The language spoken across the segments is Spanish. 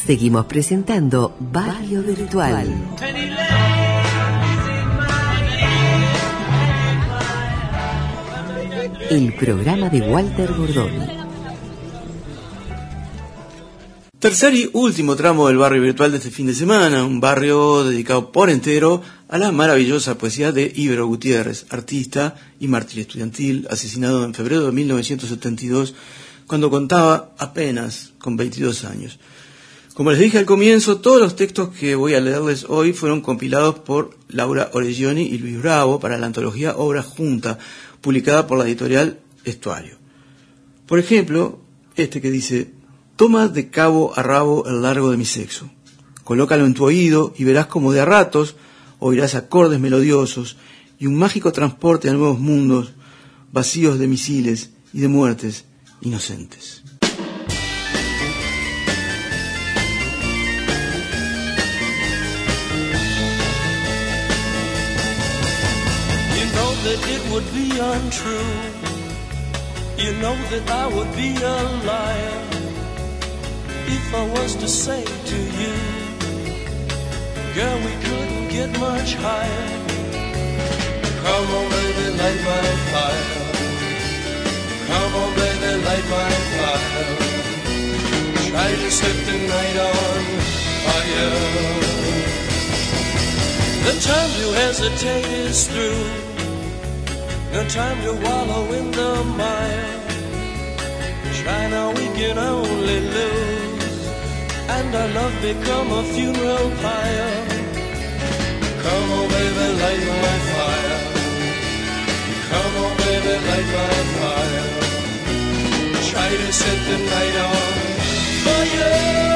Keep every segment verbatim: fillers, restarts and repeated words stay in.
Seguimos presentando Barrio Virtual. El programa de Walter Bordoni. Tercer y último tramo del Barrio Virtual de este fin de semana, un barrio dedicado por entero a la maravillosa poesía de Ibero Gutiérrez, artista y mártir estudiantil, asesinado en febrero de mil novecientos setenta y dos, cuando contaba apenas con veintidós años. Como les dije al comienzo, todos los textos que voy a leerles hoy fueron compilados por Laura Oregioni y Luis Bravo para la antología Obra Junta, publicada por la editorial Estuario. Por ejemplo, este que dice: toma de cabo a rabo el largo de mi sexo, colócalo en tu oído y verás como de a ratos oirás acordes melodiosos y un mágico transporte a nuevos mundos vacíos de misiles y de muertes inocentes. That it would be untrue. You know that I would be a liar if I was to say to you, girl, we couldn't get much higher. Come on, baby, light my fire. Come on, baby, light my fire. Try to set the night on fire. The time to hesitate is through. No time to wallow in the mire. Try now, we can only lose, and our love become a funeral pyre. Come on, baby, light my fire. Come on, baby, light my fire. Try to set the night on fire.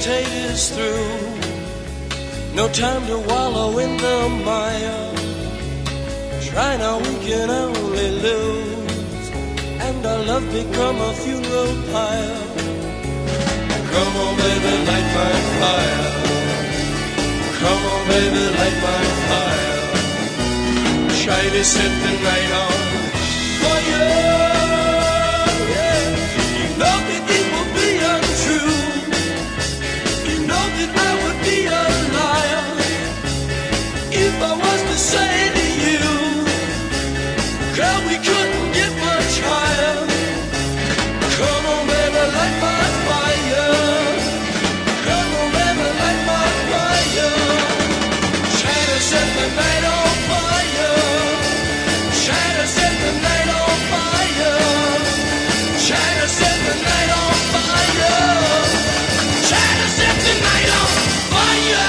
hesitate is through. No time to wallow in the mire. Try now, we can only lose, and our love become a funeral pyre. Come on, baby, light my fire. Come on, baby, light my fire. Try to set the night on fire. Yeah. You know that it will be untrue. You know that I would be a liar if I was to say to you, girl, we couldn't get much higher. Come on, baby, light my fire. Come on, baby, light my fire. Try to set the night on fire. Try to set the night on fire. Try to set the night on fire. Try to set the night on fire.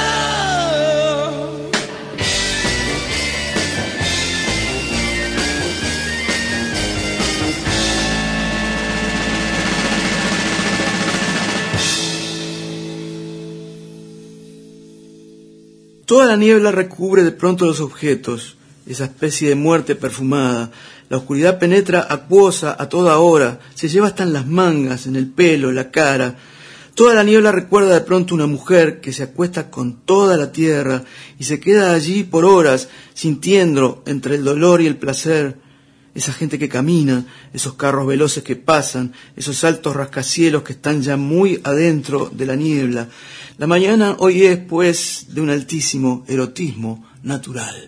Toda la niebla recubre de pronto los objetos, esa especie de muerte perfumada. La oscuridad penetra acuosa a toda hora, se lleva hasta en las mangas, en el pelo, la cara. Toda la niebla recuerda de pronto una mujer que se acuesta con toda la tierra y se queda allí por horas, sintiendo entre el dolor y el placer. Esa gente que camina, esos carros veloces que pasan, esos altos rascacielos que están ya muy adentro de la niebla. La mañana hoy es, pues, de un altísimo erotismo natural.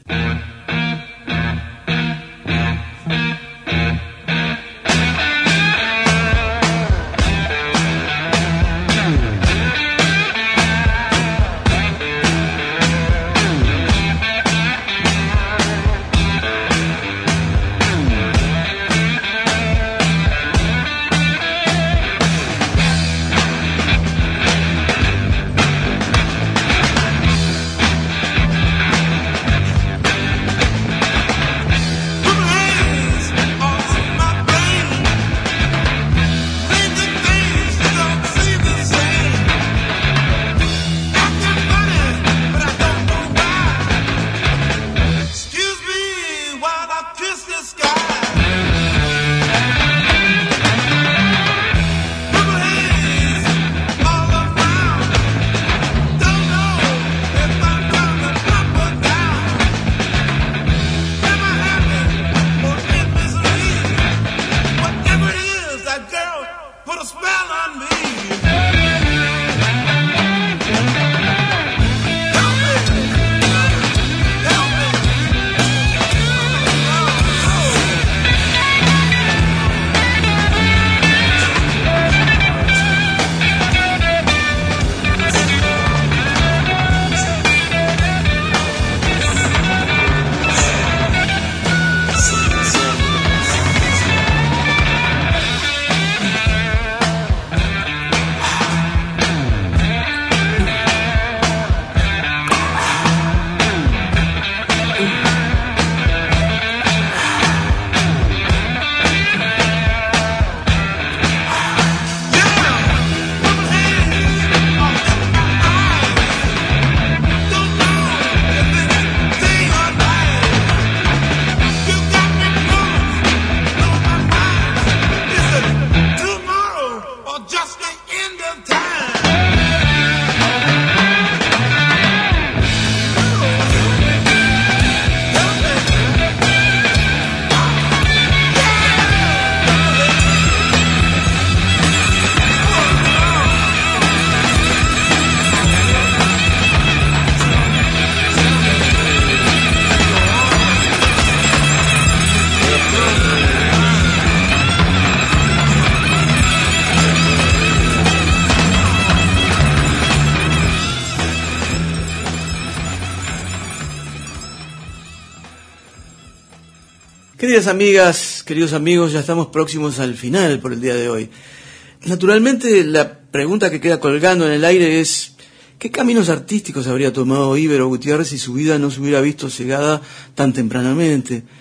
Queridas amigas, queridos amigos, ya estamos próximos al final por el día de hoy. Naturalmente, la pregunta que queda colgando en el aire es: ¿qué caminos artísticos habría tomado Ibero Gutiérrez si su vida no se hubiera visto cegada tan tempranamente?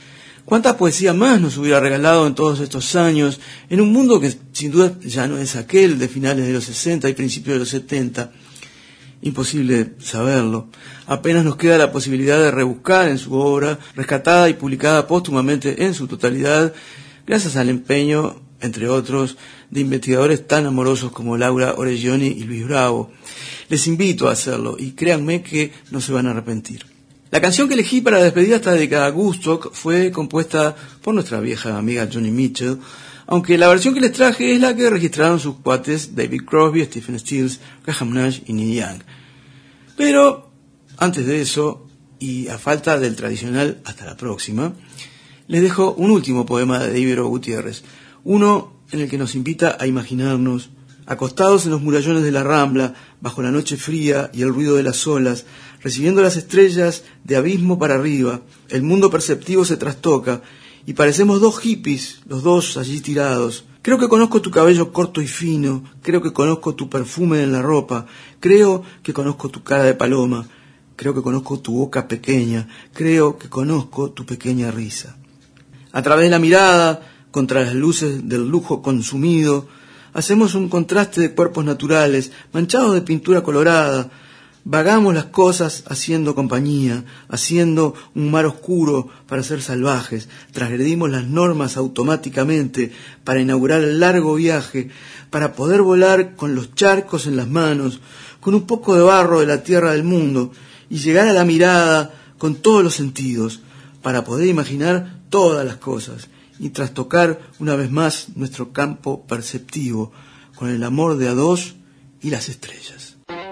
¿Cuánta poesía más nos hubiera regalado en todos estos años, en un mundo que sin duda ya no es aquel de finales de los sesenta y principios de los setenta? Imposible saberlo. Apenas nos queda la posibilidad de rebuscar en su obra, rescatada y publicada póstumamente en su totalidad, gracias al empeño, entre otros, de investigadores tan amorosos como Laura Oregioni y Luis Bravo. Les invito a hacerlo y créanme que no se van a arrepentir. La canción que elegí para la despedida está dedicada a Woodstock, fue compuesta por nuestra vieja amiga Joni Mitchell, aunque la versión que les traje es la que registraron sus cuates David Crosby, Stephen Stills, Graham Nash y Neil Young. Pero, antes de eso, y a falta del tradicional hasta la próxima, les dejo un último poema de Ibero Gutiérrez, uno en el que nos invita a imaginarnos, acostados en los murallones de la Rambla, bajo la noche fría y el ruido de las olas, recibiendo las estrellas de abismo para arriba, el mundo perceptivo se trastoca, y parecemos dos hippies, los dos allí tirados. Creo que conozco tu cabello corto y fino, creo que conozco tu perfume en la ropa, creo que conozco tu cara de paloma, creo que conozco tu boca pequeña, creo que conozco tu pequeña risa. A través de la mirada, contra las luces del lujo consumido, hacemos un contraste de cuerpos naturales, manchados de pintura colorada. Vagamos las cosas haciendo compañía, haciendo un mar oscuro para ser salvajes. Transgredimos las normas automáticamente para inaugurar el largo viaje, para poder volar con los charcos en las manos, con un poco de barro de la tierra del mundo, y llegar a la mirada con todos los sentidos, para poder imaginar todas las cosas, y trastocar una vez más nuestro campo perceptivo, con el amor de a dos y las estrellas.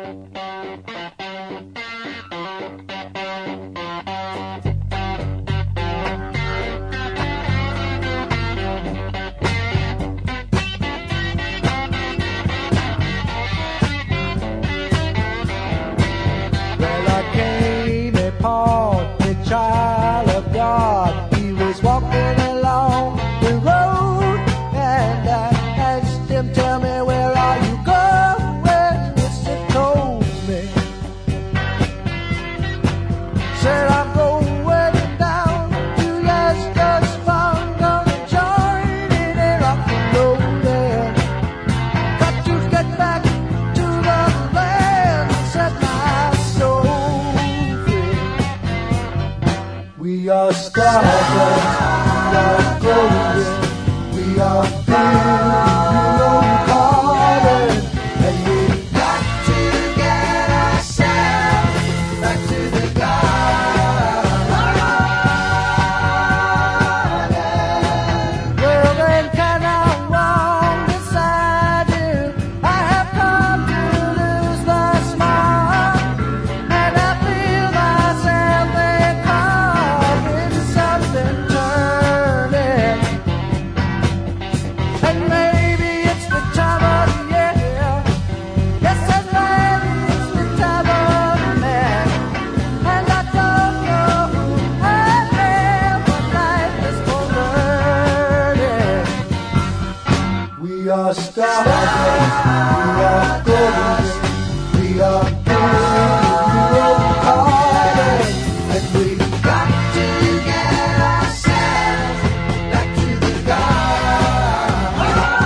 Child of God, he was walking along the road, and I asked him, tell me, where are you going? Yes, he told me. Said, I'm going down to Leicester's Farm, gonna join in a rock and roll there. Got to get back to the land, set my soul free. We are stardust, we are golden, we are billion calling, and we got to get ourselves back to the garden. Well, then can I walk beside you? I have come to lose the smile, and I feel myself there caught in something turning. And maybe it's the time of year. Yes, and maybe it's the time of man. And I don't know who I am, but life is for learning. We are stardust, we are golden, we are billion calling, and we got to get ourselves back to the garden.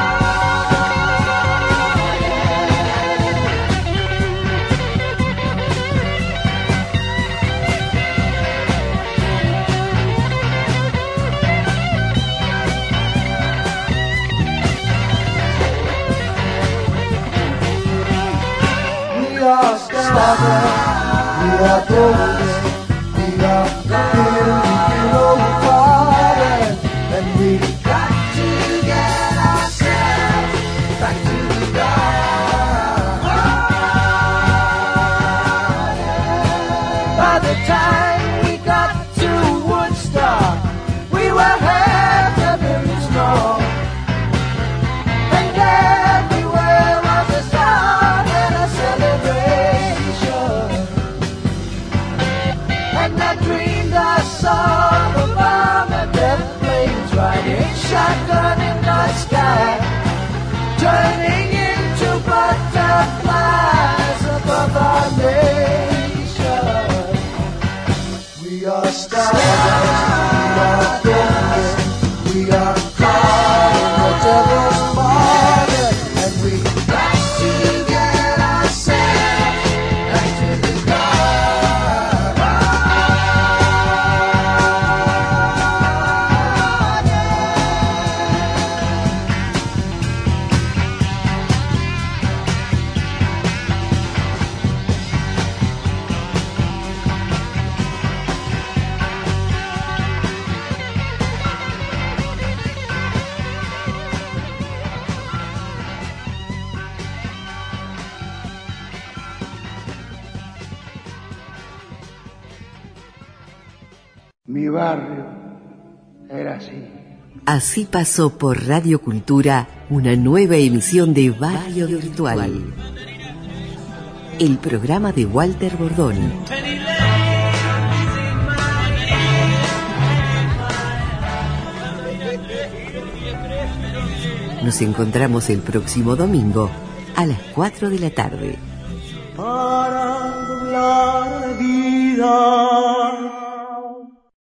We are stardust, we are golden, we are billion calling, and we got to get ourselves back to the garden. By the time we got to Woodstock, we were half a million strong, and everywhere was a start and a celebration. mi barrio era así. Así pasó por Radio Cultura una nueva emisión de Barrio Virtual. El programa de Walter Bordoni. Nos encontramos el próximo domingo a las cuatro de la tarde. Para doblar la vida